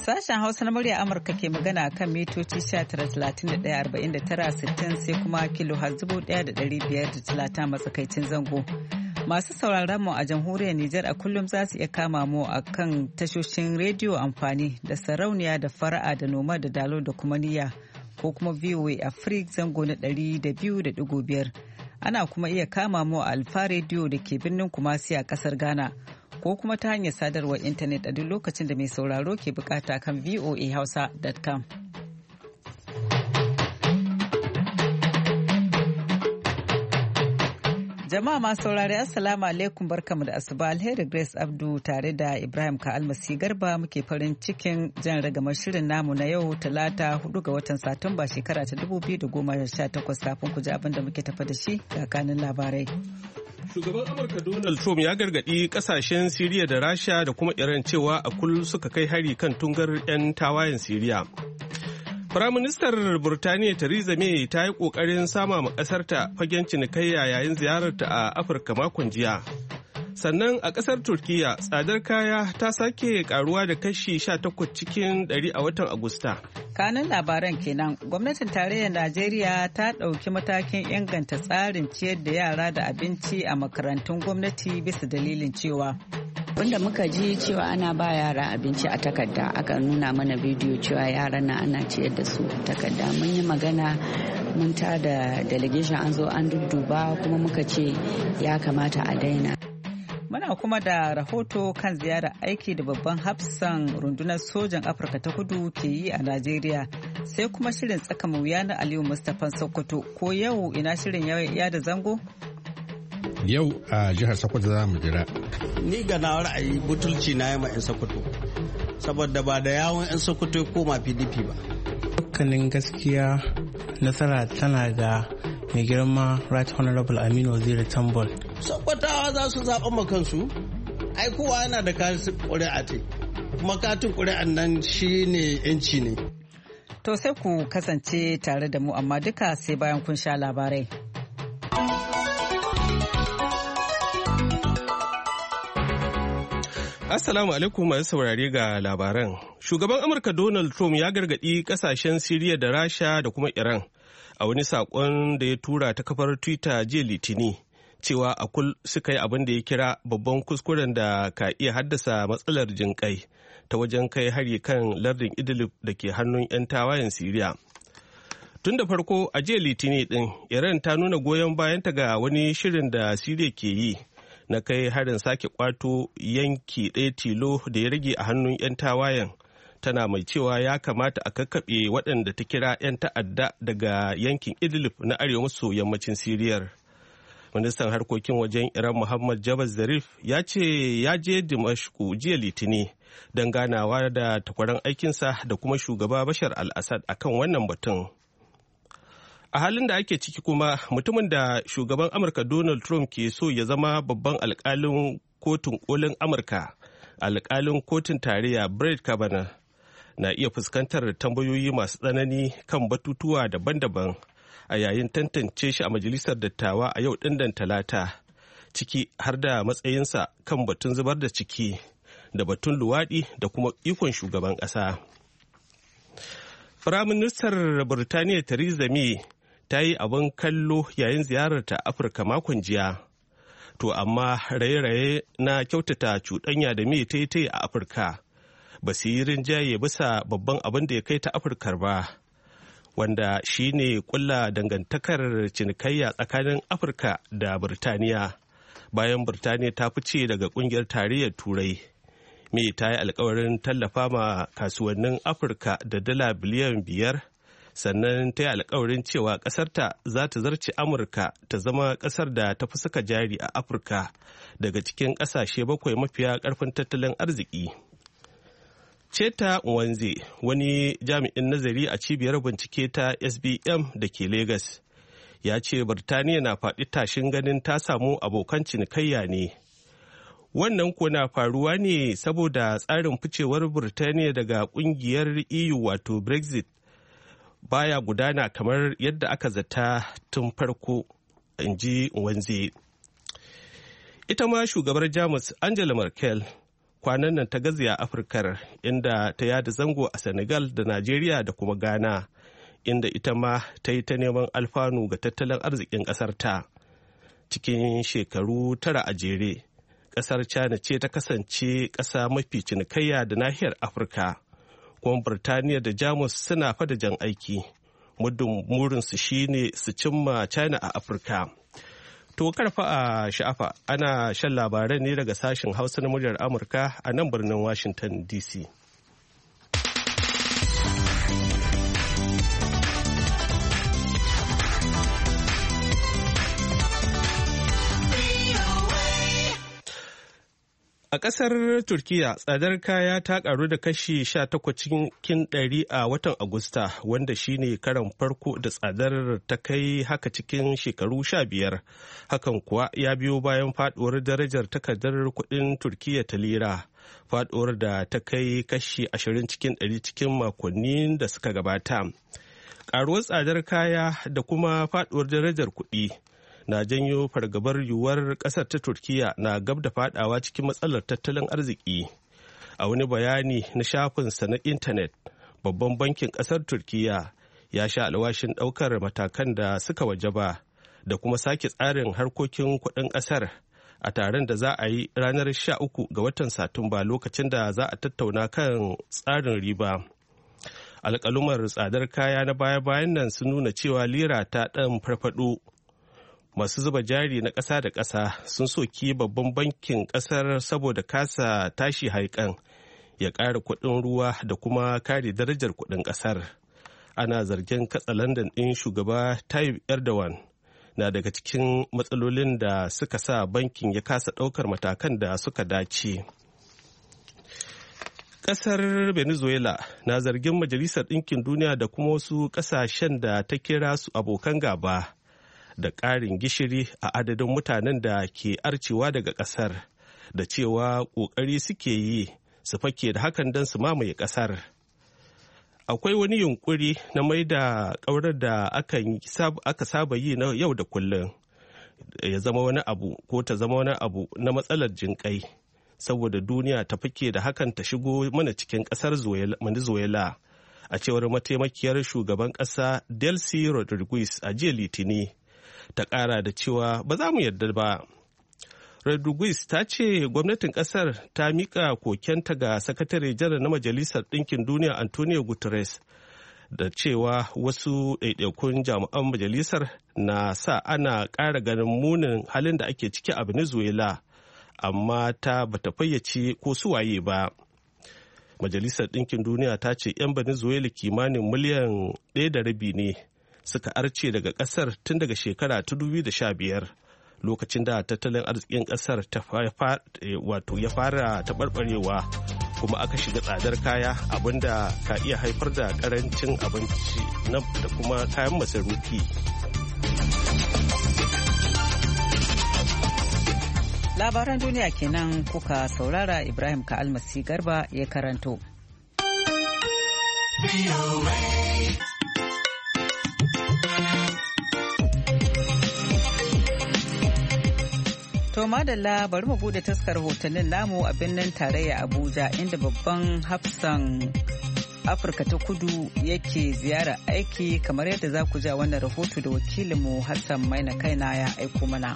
Sashen Hausa na murya Amurka ke magana kan mitoci 19,31,49,60 sai kuma kilo har 1,530 matsakaicin zango. Masu sauraron mu a jamhuriyar Nijar a kullum za su iya kama mu a kan tashoshin rediyo amfani da sarauniya da fara'a da noma da dalo da kuma niyya ko kuma VOA Africa zango na 200.5. Ana kuma iya kama mu a Alfa rediyo da ke birnin Kumasi a kasar Ghana. Ko kuma ta hanyar sadarwar intanet a duk lokacin da mai sauraro ke bukata kan voahausa.com. Jama'a masu saurari assalamu alaikum barkamu da asuba alheri Grace Abdu tare da Ibrahim Ka'almasi Garba muke farin cikin jan ragamar shirin namu na yau talata 4 ga watan Satumba shekara ta 2018 kafin ku ji abin da muke tafa da shi ga kanin labarai. Shugaban Amurka Donald Trump ya gargaɗi ƙasashen Siriya da Rasha da kuma Iran cewa a kullum suka kai hari kan tungar 'yan tawayen Siriya. Firaministar Burtaniya Theresa May ta yi ƙoƙarin sama ma ƙasarta fagen cinikayya yayin ziyararta a Afirka makon jiya. Sannan a ƙasar Turkiyya tsadar kaya ta sake ƙaruwa da kashi 18 cikin 100 a watan Agusta. Kanin labaran kenan gwamnatin tarayyar Najeriya ta ɗauki matakin inganta tsarin ciyar da yara da abinci a makarantun gwamnati bisa dalilin cewa wanda muka ji cewa ana ba yara abinci a takarda aka nuna mana bidiyo cewa yaran na ana ciyar da su takarda mun yi magana mun ta da delegation an zo an dudduba kuma muka ce ya kamata a daina. Muna kuma da rahoto kan ziyarar aiki da babban hafsan rundunar sojan Afirka ta kudu ke yi a Najeriya sai kuma shirin tsaka wuya na Aliyu Mustapha Sokoto ko yau ina shirin ya da zango? Yau a jihar Sokoto za mu jira. Ni ga na ra'ayi butulci na yamma 'yan Sokoto saboda ba da yawon 'yan Sokoto koma PDP ba. Dukkanin gaskiya nasara tana ga mai girma Right Honorable Aminu Waziri Tambol. Sokotawa za su zaɓa ma kansu, ai kowa yana da katin ƙuri'a ce, kuma katin ƙuri'an nan shi ne 'yanci ne. To sai ku kasance tare da mu amma duka sai bayan kun sha labarai. Assalamu alaikum masu saurare ga labaran. Shugaban Amurka Donald Trump ya gargaɗi ƙasashen Siriya da Rasha da kuma Iran a wani saƙon da ya tura ta kafar Twitter jiya Litini cewa a kul suka yi abin da ya kira babban kuskuren da ka iya haddasa matsalar jinƙai ta wajen kai hari kan lardin Idlib da ke hannun 'yan tawayen Siriya. Tun da farko a jiya Litini ɗin Iran ta nuna goyon bayanta ga wani shirin da Siriya ke yi na kai harin sake kwato yanki ɗaya tilo da ya rage a hannun 'yan tawayen, tana mai cewa ya kamata a kakkaɓe waɗanda ta kira 'yan ta'adda daga yankin Idlib na arewa maso yammacin Siriyar. Ministan harkokin wajen Iran Muhammad Javad Zarif ya ce ya je Dimashku jiya Litini don ganawa da takwaran aikinsa da kuma shugaba Bashar al-Assad akan wannan batun. A halin da ake ciki kuma mutumin da shugaban Amurka Donald Trump ke so ya zama babban alkalin kotun kolin Amurka, alkalin kotun tarayya Brett Kavanaugh na iya fuskantar tambayoyi masu tsanani kan batutuwa daban-daban a yayin tantance shi a majalisar dattawa a yau ɗinnan talata, ciki har da matsayinsa kan batun zubar da ciki da batun luwaɗi da kuma ikon shugaban ƙasa. Firaministar Burtaniya Theresa May ta yi abin kallo yayin ziyararta Afirka makon jiya. To amma raye-raye na kyautata cuɗanya da May ta yi a Afirka ba su yi rinjaye bisa babban abin da ya kai ta Afirkar ba, wanda shi ne ƙulla dangantakar cinikayya tsakanin Afirka da Burtaniya bayan Burtaniya ta fice daga ƙungiyar tarayyar Turai. May ta yi alkawarin tallafa ma kasuwannin Afirka da dala biliyan 5, sannan ta yi alkawarin cewa ƙasarta za ta zarce Amurka ta zama ƙasar da ta fi saka jari a Afirka daga cikin ƙasashe 7 mafiya ƙarfin tattalin arziki. Cheta Nwanze, wani jami'in nazari a cibiyar bincike ta SBM da ke Legas, ya ce Birtaniya na faɗi tashin ganin ta samu abokan cinikayya ne. Wannan ko na faruwa ne saboda tsarin ficewar Birtaniya daga ƙungiyar EU wato Brexit baya gudana kamar yadda aka zata tun farko, in ji Nwanze. Ita ma shugabar Jamus Angela Merkel kwanan nan ta gaziya Afirkar, inda ta yada zango a Senegal da Najeriya da kuma Ghana, inda ita ma ta yi ta neman alfanu ga tattalin arzikin ƙasar ta. Cikin shekaru 9 a jere, ƙasar China ce ta kasance ƙasa mafi cinikayya da nahiyar Afirka, kuma Birtaniya da Jamus suna fada jan aiki, muddin murinsu shine su cimma China a Afirka. To karfa a sha'afa, ana shan labarai ne daga sashen Hausa na muryar Amurka a nan birnin Washington DC. A ƙasar Turkiyya, tsadar kaya ta ƙaru da kashi 18 cikin 100 a watan Agusta, wanda shine karon farko da tsadar ta kai haka cikin shekaru 15. Hakan kuwa ya biyo bayan faɗuwar darajar takardar kuɗin Turkiyya ta lira, faɗuwar da ta kai kashi 20 cikin 100 cikin makonni da suka gabata. Ƙaruwar tsadar kaya da kuma faɗuwar darajar kuɗi na janyo fargabar yiwuwar ƙasar ta Turkiyya na gab da fadawa cikin matsalar tattalin arziki. A wani bayani na shafinsa na intanet, babban bankin ƙasar Turkiyya ya sha alwashin ɗaukar matakan da suka wajaba da kuma sake tsarin harkokin kuɗin ƙasar a taron da za a yi ranar 13 ga watan Satumba, lokacin da za a tattauna kan tsarin riba. Alƙalumar tsadar kaya na baya-bayan nan sun nuna cewa lira ta ɗan farfaɗo. Masu zuba jari na ƙasa da ƙasa sun soki babban bankin ƙasar saboda kasa tashi haikan ya ƙara kuɗin ruwa da kuma kare darajar kuɗin ƙasar. Ana zargin katsalandan ɗin shugaba Tayyip Erdogan na daga cikin matsalolin da suka sa bankin ya kasa ɗaukar matakan da suka dace. Ƙasar Venezuela na zargin Majalisar Ɗinkin Duniya da kuma wasu ƙasashen da ta kira su abokan gaba da ƙarin gishiri a adadin mutanen da ke arcewa daga ƙasar, da cewa ƙoƙari suke yi su fake da hakan don su mamaye ƙasar. Akwai wani yunƙuri na mai da ƙaurar da aka saba yi na yau da kullum ya zama wani abu ko ta zama wani abu na matsalar jinƙai, saboda duniya ta fake da hakan ta shigo mana cikin ƙasar Venezuela, a cewar mataimakiyar shugaban ƙasa Delcy Rodriguez a jiya Litini. Ta ƙara da cewa ba za mu yarda ba. Rodriguez ta ce gwamnatin ƙasar ta miƙa kokenta ga sakatare janar na Majalisar Ɗinkin Duniya Antonio Guterres da cewa wasu ɗaiɗaikun jami'an majalisar na sa ana ƙara ganin munin halin da ake ciki a Venezuela, amma ta bata fayyace ko suwaye ba. Majalisar Ɗinkin Duniya ta ce 'yan Venezuela kimanin miliyan 1.5 ne suka arce daga kasar tun daga shekara ta 2015, lokacin da tattalin arzikin kasar ya fara taɓarɓarewa, kuma aka shiga tsadar kaya, abinda ka iya haifar da ƙarancin abinci da kuma kayan masarufi. Labaran duniya kenan kuka saurara. Ibrahim Ka'almasi Garba ya karanto. To madalla, bari mu bude taskar hotunan namu a birnin tarayya Abuja, inda babban hafsan Afirka ta Kudu yake ziyara aiki, kamar yadda za ku ja wannan rahoto da wakilinmu Hassan Maina Kaina ya aiko mana.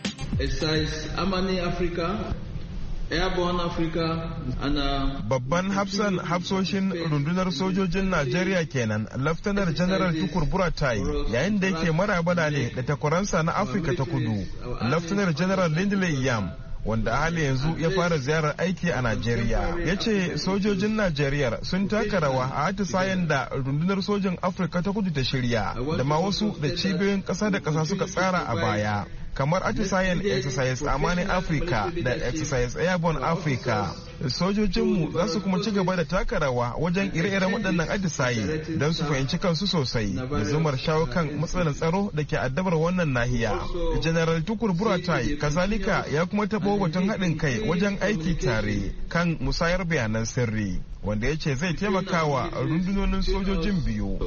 Airborne Africa ana babban hafsoshin rundunar sojojin Najeriya kenan, Laftanar General Tukur Buratai, yayin da yake marabada ne da takwaransa na Afirka ta Kudu, Laftanar General Lindley Yam, wanda a hali yanzu ya fara ziyarar aiki a Najeriya. Ya ce sojojin Najeriya sun taka rawa a atisayen da rundunar sojin Afirka ta Kudu ta shirya, da ma wasu da cibiyoyin ƙasa da ƙasa suka tsara a baya, kamar atisayen Exercise Amani Africa da Exercise Airborne Africa. Sojojinmu za su kuma ci gaba da taka rawa wajen ire-iren waɗannan atisaye don su fahimci kansu sosai, da zumar shawo kan matsalar tsaro da ke addabar wannan nahiya. General Tukur Buratai kazalika ya kuma taɓo batun haɗin kai wajen aiki tare kan musayar bayanan sirri, wanda ya ce zai taimaka wa rundunonin sojojin biyu.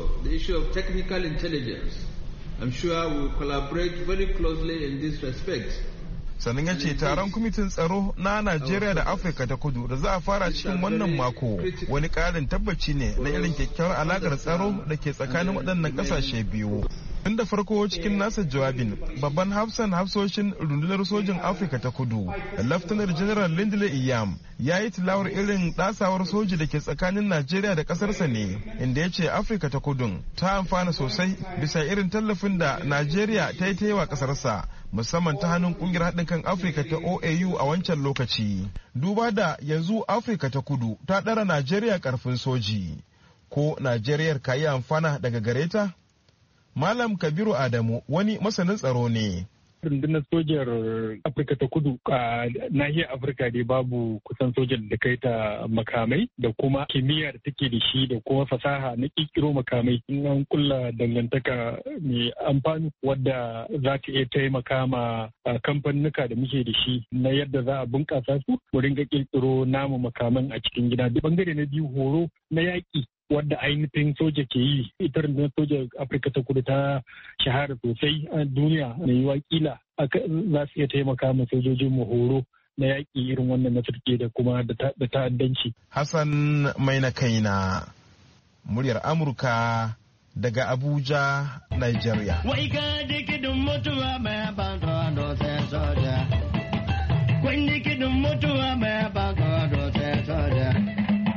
I'm sure we will collaborate very closely in this respect. sannan ya ce taron kwamitin tsaro na Najeriya da Afirka ta Kudu da za a fara cikin wannan mako wani ƙarin tabbaci ne na irin kyakkyawar alaƙar tsaro da ke tsakanin waɗannan ƙasashe biyu. Tun da farko cikin nasa jawabin babban hafsoshin rundunar sojin Afirka ta Kudu Laftanar General Lindley Iyam ya yi tilawar irin ɗasawar soji da ke tsakanin Najeriya da ƙasarsa ne, inda ya ce Afirka ta Kudun ta amfana sosai bisa irin tallafin da Najeriya ta yi wa ƙasarsa musamman ta hannun ƙungiyar haɗin kan Afirka ta OAU a wancan lokaci. Duba da yanzu Afirka ta Kudu ta ɗara Najeriya ƙarfin soji, ko Najeriyar ka yi amfana daga gareta? Malam Kabiru Adamu wani masanin tsaro ne. Rundunar sojar Afirka ta Kudu a nahiyar Afirka dai babu kusan sojan da kai ta makamai da kuma kimiyya da take da shi da kuma fasaha na kirkiro makamai. In an kulla dangantaka mai amfani wadda za ta iya taimaka ma kamfanuka da muke da shi na yadda za a bunƙasa su mu ringa kirkiro namu makaman a cikin gida. Bangare na biyu horo na yaƙi wadda ainihin soja ke yi. Ita rundunar soja Afirka ta Kudu ta shahara sosai a duniya, mai yiwa kila za su iya taimaka ma sojojin mu horo na yaƙi irin wannan na turke da kuma da ta'addanci. Hassan mai na kaina, muryar Amurka daga Abuja, Nigeria. Wai ka dikidin mutuwa mai bantuwa dosai soja. Kun dikidin mutuwa mai bantuwa dosai soja.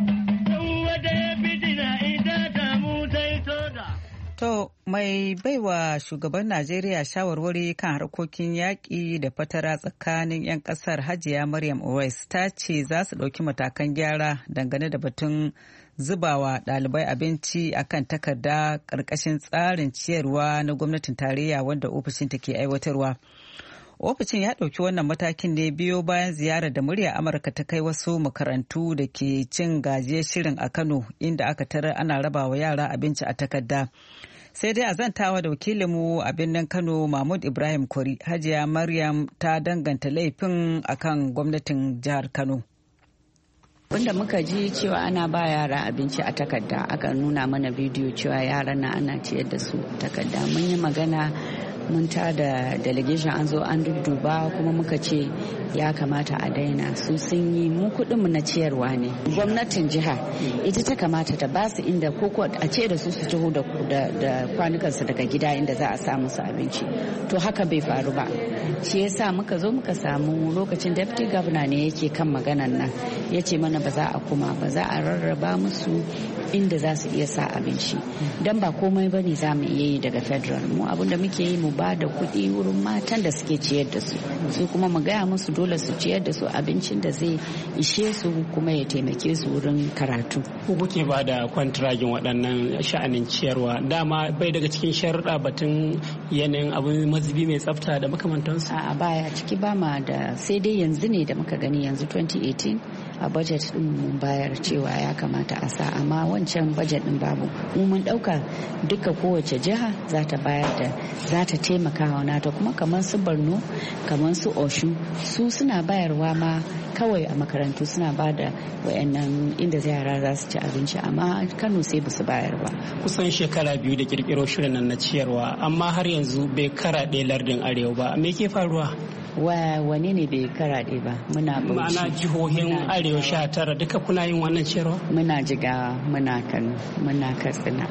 To mai baiwa shugaban Najeriya shawarwari kan harkokin yaƙi da fatara tsakanin 'yan ƙasar Hajiya Maryam Owais ta ce za su ɗauki matakan gyara dangane da batun zubawa ɗalibai abinci akan takarda ƙarƙashin tsarin ciyarwa na gwamnatin tarayya wanda ofishinta ke aiwatarwa. Ofishin ya ɗauki wannan matakin ne biyo bayan ziyarar da murya Amurka ta kai wasu makarantu da ke cin gajiyar shirin a Kano, inda aka tarar ana rabawa yara abinci a takarda. Sai dai a zantawa da wakilinmu a birnin Kano Mahmud Ibrahim Kwari, Hajiya Maryam ta danganta laifin akan gwamnatin jihar Kano. Wanda muka ji cewa ana ba yara abinci a takarda, aka nuna mana bidiyo cewa yaran na ana ciyar da su takarda. Mun yi magana, mun ta da delegation an zo an dudduba, kuma muka ce ya kamata a daina. Su sun yi, mu kuɗinmu na ciyarwa ne. Gwamnatin jiha ita ta kamata ta ba su inda koko a ce da su taho da kwanukansu daga gida inda za a samu su abinci. To haka bai faru ba. Shi yasa muka zo muka samu lokacin deputy governor ne yake kan maganan nan. Ya ce mana ba za a kuma ba za a rarraba musu inda za su iya sa abinci. Dan ba komai ba ne za mu iya yi daga federal. Mu abin da muke yi mu ba da kuɗi wurin matan da suke ciyar da su. Su kuma mu gaya musu dole su ciyar da su abincin da zai ishe su kuma ya taimake su wurin karatu. Ku kuke ba da kwantiragin waɗannan sha'anin ciyarwa? Dama bai daga cikin sharuɗa batun yanayin abin mazubi mai tsafta da makamantansu? A baya ciki ba ma da, sai dai yanzu ne da muka gani yanzu 2018 a budget din mun bayar cewa ya kamata a sa, amma wancan budget din babu. Mu mun dauka duka kowace jiha za ta bayar da, za ta taimaka wa nata, kuma kamar su Borno, kamar su Osun, su suna bayarwa ma kawai a makarantu suna ba da wayannan inda yara za su ci abinci, amma Kano sai ba su bayar ba. Kusan shekara 2 da kirkiro shirin nan na ciyarwa, amma har yanzu bai karaɗe lardin arewa ba. Me ke faruwa? Wane ne bai karaɗe ba? Muna Bauchi, ma'ana jihohin arewa 19 duka kuna yin wannan ciyarwa? Muna Jigawa, muna Kano, muna Katsina,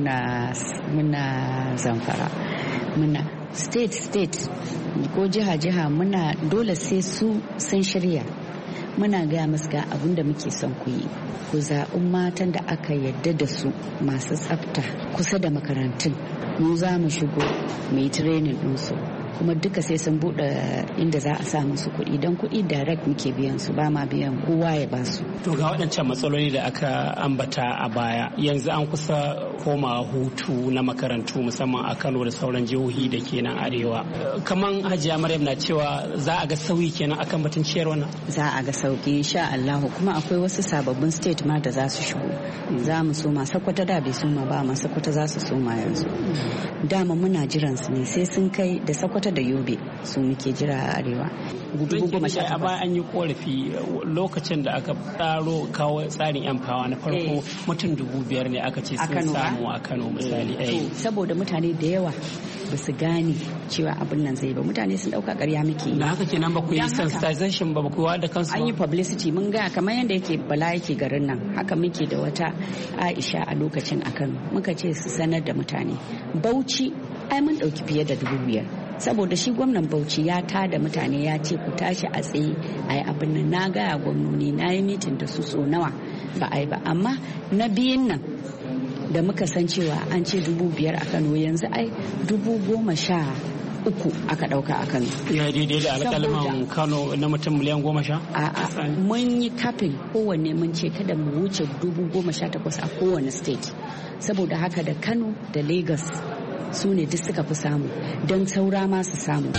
muna Zamfara, muna state ko jiha muna dole sai su sun shirya. Muna gaya musu ga abin da muke son ku yi, ku zaɓi matan da aka yarda da su masu tsafta kusa da makarantun. Mu za mu shigo mu yi training ɗinsu, kuma duka sai sun buɗe inda za a sa musu kuɗi, don kuɗi direct muke biyan su, ba ma biyan kowa ya ba su. To ga waɗancan matsaloli da aka ambata a baya, yanzu an kusa koma hutu na makarantu musamman a Kano da sauran jihohi da ke nan arewa. Kaman Hajiya Maryam na cewa za a ga sauyi kenan akan batun ciyarwa nan? Za a ga sauki insha Allah, kuma akwai wasu sababbin state ma da za su shigo. Za mu soma, Sokoto da bai soma ba, amma Sokoto za su soma yanzu. dama muna jiran su ne sai sun kai da Sokoto da Yobe su muke jira a arewa. A baya an yi korafi lokacin da aka tsaro kawo tsarin yan fawa na farko mutum 5,000 ne aka ce sun samu a Kano misali. Saboda mutane da yawa ba su gane cewa abin nan zai ba, mutane sun dauka ƙarya muke. Da haka kenan ba ku yi sensitization ba ku da kansu. An yi publicity mun ga kamar yadda yake Bala yake garin nan, haka muke da wata Aisha a lokacin a Kano, muka ce su sanar da mutane. Bauchi ai mun dauki fiye da 5,000 saboda shi gwamnan Bauchi ya tada mutane ya ce ku tashi a tsaye a yi abin nan. Na gaya gwamnoni na yi mitin da su so nawa ba a yi ba, amma na biyun nan da muka san cewa an ce 5,000 a Kano, yanzu ai 13,000 aka dauka a Kano. Ya daidai da alƙalman Kano na mutum miliyan 10? A'a, mun yi kafin kowanne mun ce kada mu wuce 18,000 a kowane state. Saboda haka da Kano da Lagos su ne duk suka fi samu, don saura ma su samu.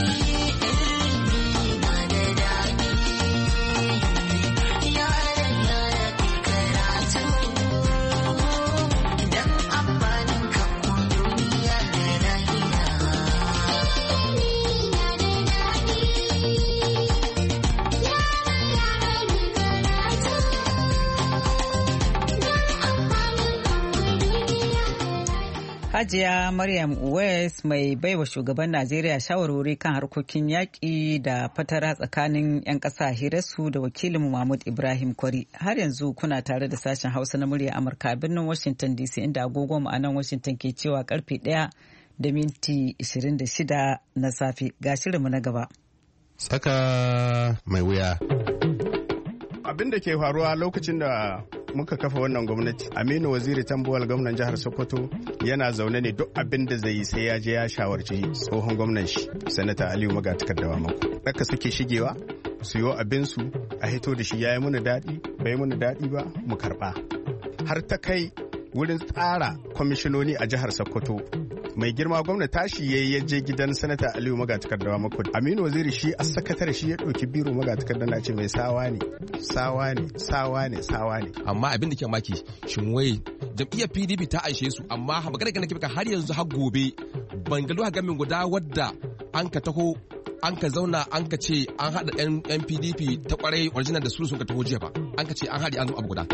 Hajiya Maryam Uwais mai baiwa shugaban Najeriya shawarwari kan harkokin yaƙi da fatara tsakanin 'yan ƙasa hirarsu da wakilin Mahmud Ibrahim Kwari. Har yanzu kuna tare da sashen Hausa na murya Amurka a birnin Washington DC, inda agogon a nan Washington ke cewa karfe 1:26 na safe. Ga shirinmu na gaba. Tsaka mai wuya. Abin da ke faruwa lokacin da muka kafa wannan gwamnati, Aminu Waziri Tambuwal gwamnan jihar Sokoto yana zaune ne, duk abin da zai yi sai ya je ya shawarci tsohon gwamnan shi Sanata Aliyu Magatakardawa Mako. Haka suke shigewa su yi abinsu a hito da shi, ya yi muna daɗi bai muna daɗi ba mu karɓa. Har ta kai wurin tsara kwamishinoni a jihar Sokoto, mai girma gwamna tashi ya je gidan Sanata Aliyu Magatakardawa Mako. Aminu Waziri shi a sakatare shi ya ɗauki biro Magatakarda na ce mai sawa ne. Amma abin da ke maki shin wai jam'iyyar PDP ta aishe su, amma magana kana kika har yanzu har gobe ban ga gamin guda wadda an ka taho an ka zauna an ka ce an haɗa yan PDP ta kwarai original da su sun ka taho jiya ba, an ka ce an haɗe an zama abu guda.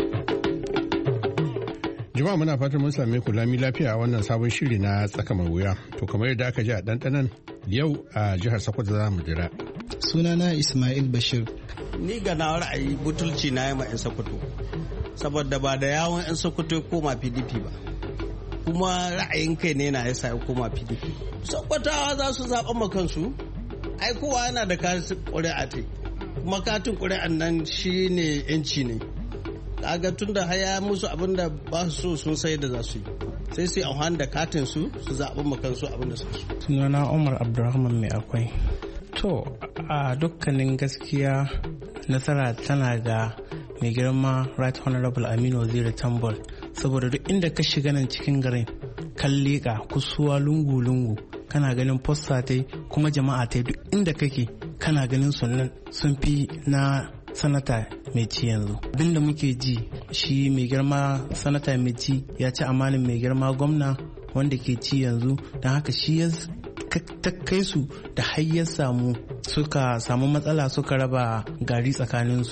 Jama'a muna fatan mun same ku lami lafiya a wannan sabon shiri na tsaka mai wuya. To kamar yadda aka ji a ɗanɗanan yau a jihar Sokoto za mu jira. Sunana Ismail Bashir. Ni ga na ra'ayi butulci na yama 'yan Sokoto, saboda ba da yawon 'yan Sokoto ya koma PDP ba, kuma ra'ayin kai ne na yasa ya koma PDP. Sokotawa za su zaɓa ma kansu, ai kowa yana da katin ƙuri'a te, kuma katin ƙuri'an nan shi ne 'yanci ne. Kaga tun da haya musu abin da ba su so sun sai da za su yi, sai su yi amfani da katin su zaɓa ma kansu abin da su so. Sunana Umar Abdulrahman mai akwai. To a dukkanin gaskiya nasara tana ga mai girma Right Honorable Aminu Waziri Tambol, saboda duk inda ka shiga nan cikin garin kan leƙa kusuwa lungu-lungu kana ganin fosta ta kuma jama'a ta duk inda kake kana ganin sunan sun fi na sanata mai ci yanzu. Abinda muke ji shi mai girma sanata mai ci ya ci amanin mai girma gwamna wanda ke ci yanzu, don haka shi ya ta kai su da har suka samu matsala suka raba gari tsakaninsu.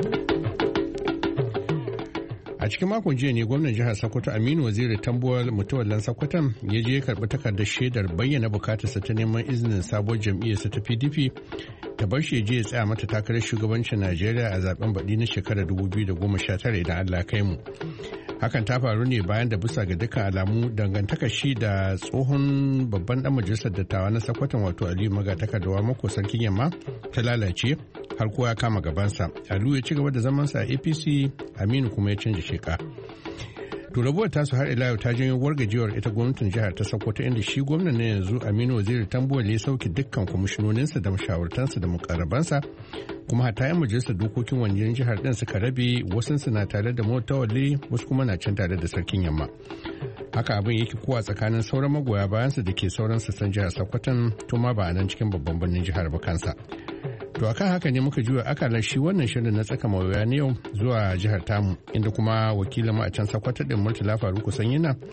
A cikin makon jiya ne gwamnan jihar Sokoto Aminu Waziri Tambuwal Mutawallan Sokoton ya je karɓi takardar shaidar bayyana bukatarsa ta neman izinin sabuwar jam'iyyarsa ta PDP ta bar shi je ya tsaya mata takarar shugabancin Najeriya a zaben baɗi na shekarar 2019 idan Allah kai mu. Hakan ta faru ne bayan da bisa ga dukkan alamu dangantakar shi da tsohon babban dan majalisar dattawa na Sokoton wato Aliyu Magatakardawa Mako sarkin yamma ta lalace har kowa ya kama gabansa. Aliyu ya ci gaba da zamansa a APC, Aminu kuma ya canja sheka. To rabuwar tasu har ila yau ta janyo wargajewar ita gwamnatin jihar ta Sokoto, inda shi gwamnan na yanzu Aminu Waziri Tambuwal ya sauke dukkan kwamishinoninsa da mashawartansa da mukarrabansa, kuma hata 'yan majalisar dokokin wajen jihar din suka rabe, wasu na tare da Mutawalle wasu kuma na can tare da sarkin yamma. Haka abin yake kuwa tsakanin sauran magoya bayansa da ke sauran sassan jihar Sokoton, tuma ba a nan cikin babban birnin jihar ba kansa. To akan haka ne muka juya akalar shi wannan shirin na tsaka mawuya na yau zuwa jihar tamu, inda kuma wakilin mu a can Sokoto din Murtala Faruku Sanyina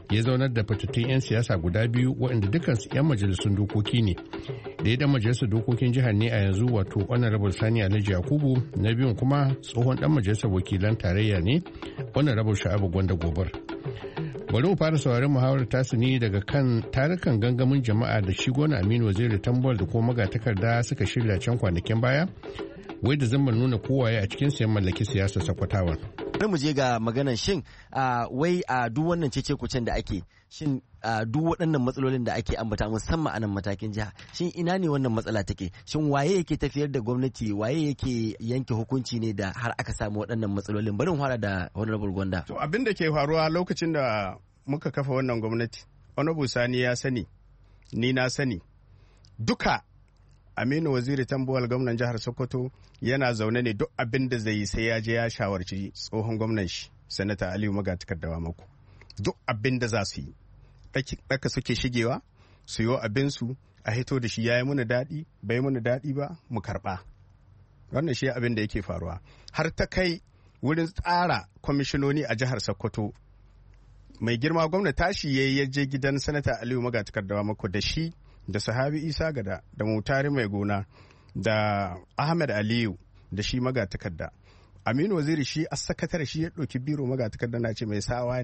ya zaunar da fitattun 'yan siyasa guda biyu waɗanda dukansu 'yan majalisun dokoki ne. Da ya dan majalisar dokokin jihar ne a yanzu wato honorable Sani Alhaji Yakubu, na biyun kuma tsohon dan majalisar wakilan tarayya ne honorable Sha'abu Gwanda Gobar. Bari mu fara sauraron muhawarar tasu ne daga kan tarukan gangamin jama'a da shi Gona Aminu Waziri Tambol da kuma magatakarda suka shirya can kwanakin baya, wai da zama nuna kowaye a cikin sayan mallaki siyasar Sokotawan. Bari mu je ga maganar shin wai a duk wannan cece-kucen da ake, shin duk waɗannan matsalolin da ake ambata musamman a nan matakin jiha, shin ina ne wannan matsala take? Shin waye yake tafiyar da gwamnati, waye yake yanke hukunci ne da har aka samu waɗannan matsalolin? Bari mu fara da Honorable Gwanda. To abin da ke faruwa lokacin da muka kafa wannan gwamnati, Honorable Sani ya sani, ni na sani, duka Aminu Waziri Tambuwal gwamnan jihar Sokoto yana zaune ne duk abin da zai yi sai ya je ya shawarci tsohon gwamnan shi Sanata Aliyu Magatakardawa Mako. Duk abin da za su yi ɗaka suke shigewa su yi abinsu a hito da shi ya yi muna daɗi bai muna daɗi ba mu karɓa. Wannan shi abin da yake faruwa har ta kai wurin tsara kwamishinoni a jihar Sokoto. Mai girma gwamna tashi ya je gidan Sanata Aliyu Magatakardawa Mako da shi da Sahabi Isa Gada da Mutari Mai Gona da Ahmed Aliyu da shi magatakarda. Aminu Waziri shi a sakatare shi ya ɗauki biro magatakarda na ce mai sawa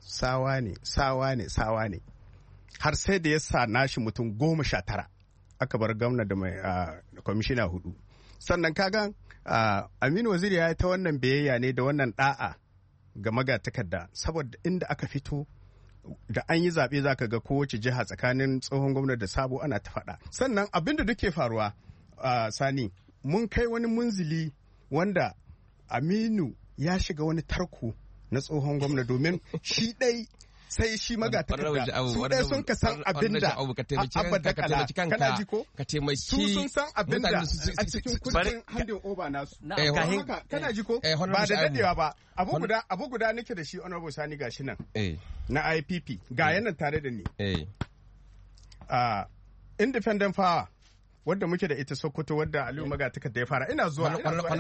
ne har sai da ya sa nashi mutum 19 aka bar gwamna da mai kwamishina 4. Sannan kaga Aminu Waziri ya yi ta wannan biyayya ne da wannan da'a ga magatakarda saboda inda aka fito da an yi zaɓe za ka ga kowace jiha tsakanin tsohon gwamna da sabo ana ta faɗa. Sannan abin da duke faruwa Sani, mun kai wani munzili wanda Aminu ya shiga wani tarko na tsohon gwamna domin shi ɗai sai shi magatakarda su ɗaya sun ka san abin da abada kala kana ji ko su sun san abin da a cikin kudin handin oba nasu kana ji ko ba da dadewa ba abu guda nake da shi honorable Sani gashi nan na IPP ga yanan tare da ni independent power wadda muke da ita Sokoto wadda Aliyu Magatakarda ya fara ina zuwa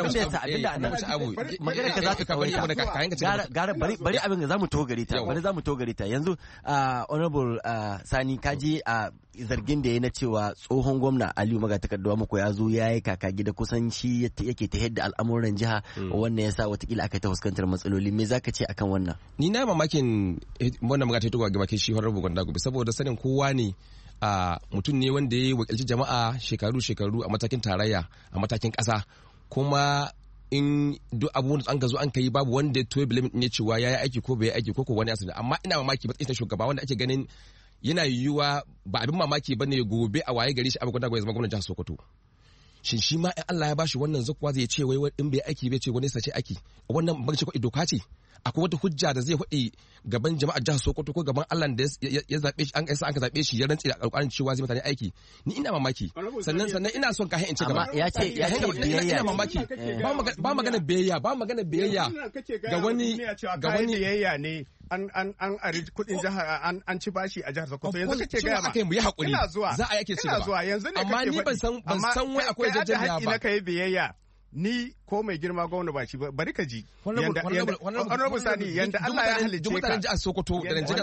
magana ka za ta kawai bari abin da zamu to gare ta yanzu honorable Sani kaji a zargin da ya na cewa tsohon gwamna Aliyu Magatakarda Mako ya zo ya yi kaka gida kusan shi yake ta yadda al'amuran jiha wannan yasa watakila aka ta fuskantar matsaloli, me zaka ce akan wannan? Ni na mamakin wannan magana ta ga bakin shi honorable Gwanda Gobe saboda sanin kowa ne mutum ne wanda ya wakilci jama'a shekaru a matakin tarayya a matakin ƙasa, kuma in duk abubuwan da an gazo an kai babu wanda ya toye bilimin ne cewa ya yi aiki ko bai yi aiki ko wani asali. Amma ina mamaki matsayin shugaba wanda ake ganin yana yiwuwa ba abin mamaki ba ne gobe a waye gari shi abin gwanda ya zama gwamnan jihar Sokoto. Shin shi ma in Allah ya bashi wannan zakuwa zai ce wai in bai aiki bai ce wani sace aiki, wannan ban ce ko doka ce? Akwai wata hujja da zai faɗi gaban jama'ar jihar Sokoto ko gaban Allah da ya zaɓe shi an ka zaɓe shi ya rantse da alƙawarin cewa zai mutane aiki? Ni ina mamaki. Sannan ina son ka in ci gaba. Ya ce ina mamaki. Ba magana biyayya ga wani biyayya ne. An ari kudin jihar an ci bashi a jihar Sokoto yanzu kake gaya ma mu yi hakuri za a yake ci gaba yanzu ne amma ni ban san wai akwai jajjanya ba. Amma kai biyayya ni ko mai girma gwamna ba shi bari ka ji honorable Sani yanda Allah ya halicce ka mutanen jihar Sokoto da Najeriya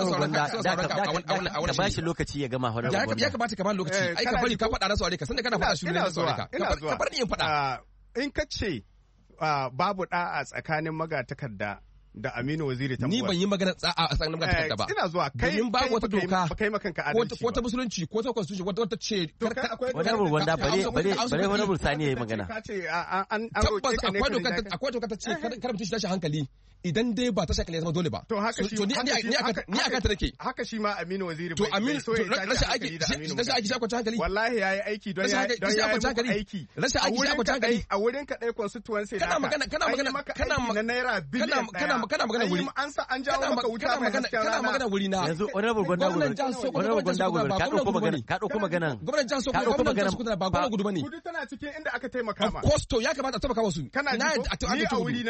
ka ba shi lokaci ya gama honorable ya kamata ka ba lokaci ai ka bari ka faɗa na saurare ka sanda kana faɗa shi ne na saurare ka bar ni in faɗa in ka ce babu da'a tsakanin magatakarda da Aminu Waziri Tambuwal. Ni ban yi magana a tsakanin magatakarda ba. Ina zuwa kai babu wata doka kai makanka adalci ko ta musulunci ko ta constitution wata ce wani wanda bare wani Sani yayi magana. Tabbas akwai doka ta ce kada mutum shi tashi hankali idan dai ba ta shakali ya zama dole ba. To haka shi ni aka ta nake. Haka shi ma Aminu Waziri to Aminu rashin aiki shi akwai hankali. Wallahi yayi aiki don ya aiki. Rashin aiki shi akwai hankali. A wurin ka dai constituency kana magana naira biliyan kana magana wuri an sa an jawo maka wuta mai hasken rana kana magana wuri na yanzu honorable Gwanda ka dauko magana gwamnatin jihar Sokoto ba gwamnatin gudu bane gudu tana cikin inda aka taimaka ma kosto ya kamata a taimaka musu kana ji ni a wuri na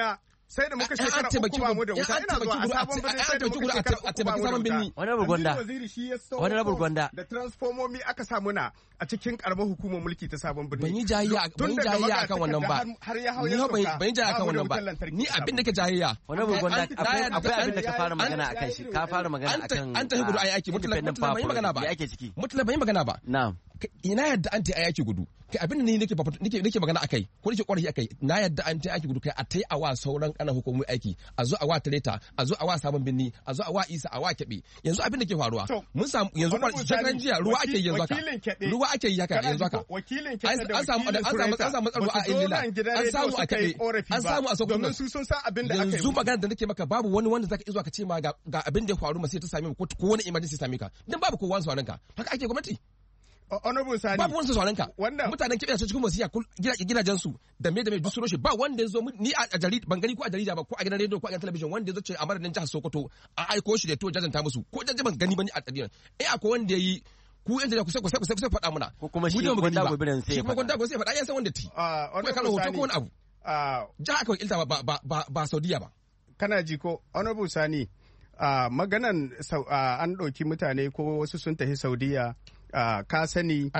sai da muka shekara uku ba mu da wuta ina zuwa a sabon birni sai da muka shekara uku ba mu da wuta wani rabu gwanda da transformomi aka sa muna a cikin karamar hukumar mulki ta sabon birni ban yi jayayya akan wannan ba ni ban yi jayayya akan wannan ba ni abin da ke jayayya wani rabu gwanda akwai abin da ka fara magana akan shi ka fara magana akan an tafi gudu ai aiki mutula ban yi magana ba mutula ban yi magana ba na'am ina yadda an ta aiki gudu kai abin da ni nake magana akai ko nake ƙwarai akai na yadda an ta aiki gudu kai a tai awa sauran kana hukumomi aiki a zo a wa Taleta a zo a wa Sabon Birni a zo a wa Isa a wa Kebe yanzu abin da ke faruwa mun samu yanzu shekaran jiya ruwa ake yanzu haka ruwa ake yi haka yanzu haka an samu tsaro a Ilila an samu a Kebe an samu a Sokoto yanzu magana da nake maka babu wani wanda zaka izo ka ce ma ga abin da ya faru sai ta same ka ko wani emergency same ka dan babu kowa sauran ka haka ake gwamnati Honorable Sani. Babu wani sauran ka. Mutanen kiɓe su cikin wasiya gidajen su da me duk su roshe ba wanda ya zo ni a jarida ban gani ko a jarida ba ko a gidan rediyo ko a gidan talabijin wanda ya zo ce a madadin jihar Sokoto a aiko shi da to jajanta musu ko jaje ban gani bane a jarida. Akwai wanda yayi ku yan jarida ku sai faɗa muna. Ko kuma shi gwanda gobiran sai ya faɗa. Shi kuma gwanda gobiran sai ya faɗa ya san wanda ti. Kuma kana hoto ko wani abu. Jiha kawai ilta ba Saudiya ba. Kana ji ko Honorable Sani maganan an ɗauki mutane ko wasu sun tafi Saudiya. Ka sani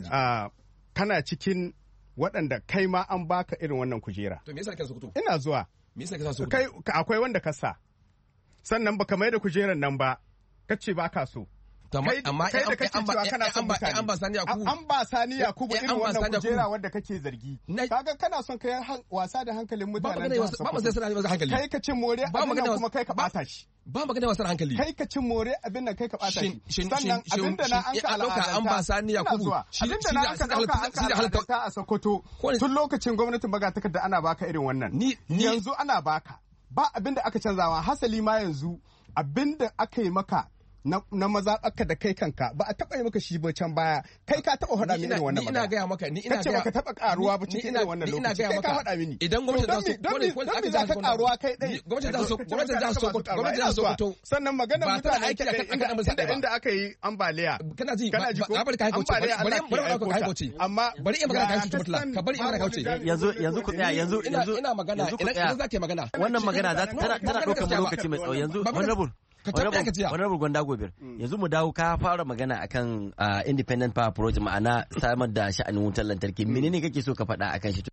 kana cikin waɗanda kai ma an baka irin wannan kujera. To me yasa kake Sokoto? Ina zuwa. Me yasa kake Sokoto? Kai akwai wanda ka sa. Sannan baka mai da kujeran nan ba. Kace ba ka so. Amma kai da kake cewa kana son mutane. An ba Sani Yakubu. An ba Sani Yakubu irin wannan kujera wanda kake zargi. Kaga kana son kai wasa da hankalin mutanen. Ba mu sai sana hankali. Kai ka cin more abin nan kuma kai ka bata shi. Ba magana wasan hankali. Kai ka cin more abin nan kai ka bata shi. Sannan abin da na an ka al'ada an ba Sani Yakubu. Abin da na an ka al'ada a Sokoto. Tun lokacin gwamnatin magatakarda ana baka irin wannan. Yanzu ana baka. Ba abin da aka canzawa hasali ma yanzu abin da aka yi maka na mazaɓarka da kai kanka ba a taɓa yi maka shi ba can baya kai ka taɓa faɗa mini irin wannan magana. Ina gaya maka ni ina gaya maka taɓa ƙaruwa ba cikin irin wannan lokaci kai ka faɗa mini. Idan gwamnati za su don za ka ƙaruwa kai ɗai. Gwamnati za su Sokoto. Sannan maganar mutane inda aka yi ambaliya. Kana ji ko ambaliya ana kauce. Amma bari in magana ka kauce mutla ka bari in magana kauce. Yanzu ku tsaya yanzu ina magana idan za ka yi magana. Wannan magana tana ɗaukar mu lokaci mai tsawo yanzu honorable. Honorable Gwanda Gobir, yanzu mu dawo ka fara magana akan Independent Power Project ma'ana samar da sha'anin wutar lantarki. Menene kake so ka faɗa akan shi?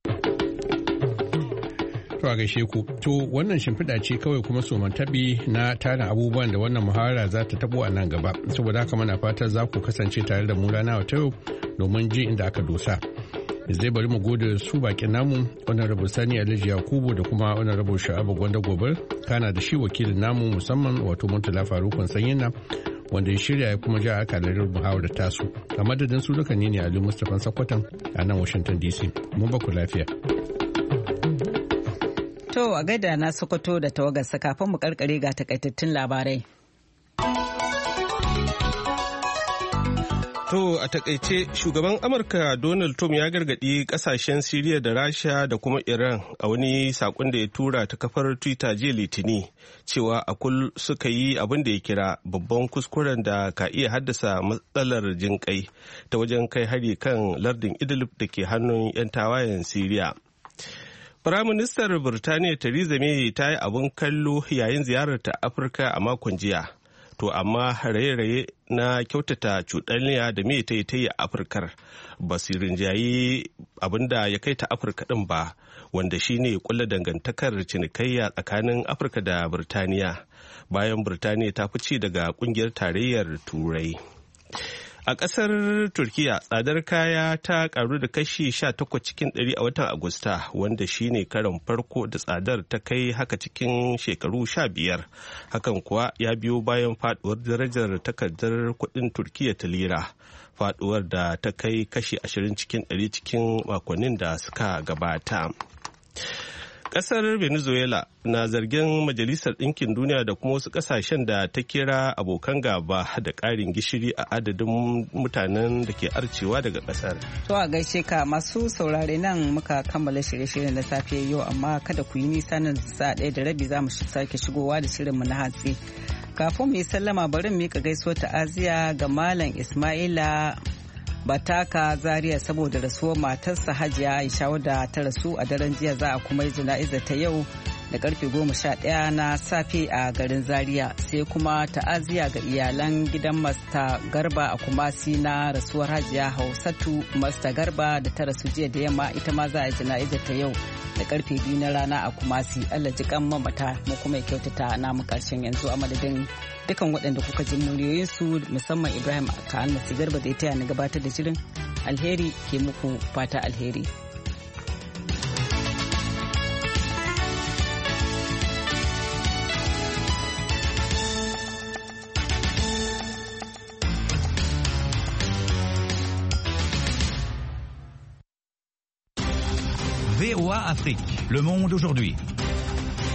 To a gaishe ku. To wannan shimfiɗa ce kawai kuma somantaɓi na tarin abubuwan da wannan muhawara za ta tabo a nan gaba. Saboda haka muna fatan za ku kasance tare da mu rana ta yau domin ji inda aka dosa. Zai bari mu gode su bakin namu honorable Sani Alhaji Yakubu da kuma honorable Sha'abu Gwanda Gobir kana da shi wakilin namu musamman wato Murtala Farukun Sanyina wanda ya shirya ya kuma ja akalar muhawarar tasu a madadin su duka ne Ali Mustapha Sakwatan a nan Washington DC mun ba ku lafiya. To a gaida na Sokoto da tawagarsa kafin mu karkare ga takaitattun labarai. To a takaice shugaban Amurka Donald Trump ya gargaɗi ƙasashen Siriya da Rasha da kuma Iran a wani saƙon da ya tura ta kafar Twitter jiya Litini cewa a kul suka yi abin da ya kira babban kuskuren da ka iya haddasa matsalar jinƙai ta wajen kai hari kan lardin Idlib da ke hannun 'yan tawayen Siriya. Firaministar Birtaniya Theresa May ta yi abin kallo yayin ziyararta Afirka a makon jiya. To amma raye-raye na kyautata cuɗanya da me ta yi a Afirkar ba su rinjayi abinda ya kai ta Afirka ɗin ba wanda shine kulla dangantakar cinikayya tsakanin Afirka da Birtaniya bayan Birtaniya ta fice daga ƙungiyar tarayyar Turai. A ƙasar Turkiya tsadar kaya ta ƙaru da kashi 18 cikin 100 a watan Agusta wanda shine karon farko da tsadar ta kai haka cikin shekaru 15. Hakan kuwa ya biyo bayan faduwar darajar takardar kuɗin Turkiya ta lira. Faduwar da ta kai kashi 20 cikin 100 cikin makonnin da suka gabata. Ƙasar Venezuela na zargin Majalisar Ɗinkin Duniya da kuma wasu ƙasashen da ta kira abokan gaba da ƙarin gishiri a adadin mutanen da ke arcewa daga ƙasar. To a gaishe ka masu saurare nan muka kammala shirye-shiryen na safe yau amma kada ku yi nisa nan sa 1:30 za mu sake shigowa da shirinmu na hatsi. Kafin mu yi sallama bari mu miƙa gaisuwar ta'aziya ga Malam Ismaila Bataka Zaria saboda rasuwar matarsa Hajiya Aisha wadda ta rasu a daren jiya za a kuma yi jana'izar ta yau da karfe 11 na safe a garin Zaria, sai kuma ta'aziya ga iyalan gidan Masta Garba a Kumasi na rasuwar Hajiya Hausatu Masta Garba da ta rasu jiya da yamma. Ita ma za a jana'izar ta yau da karfe 2 na rana a Kumasi. Allah ji kan mamata mu kuma kyautata namu karshen yanzu a madadin dukan waɗanda kuka ji muryoyinsu, musamman Ibrahim Ka'almasi Garba da ya taya na gabatar da shirin. Alheri ke muku fata alheri. VOA Afrique, le monde aujourd'hui.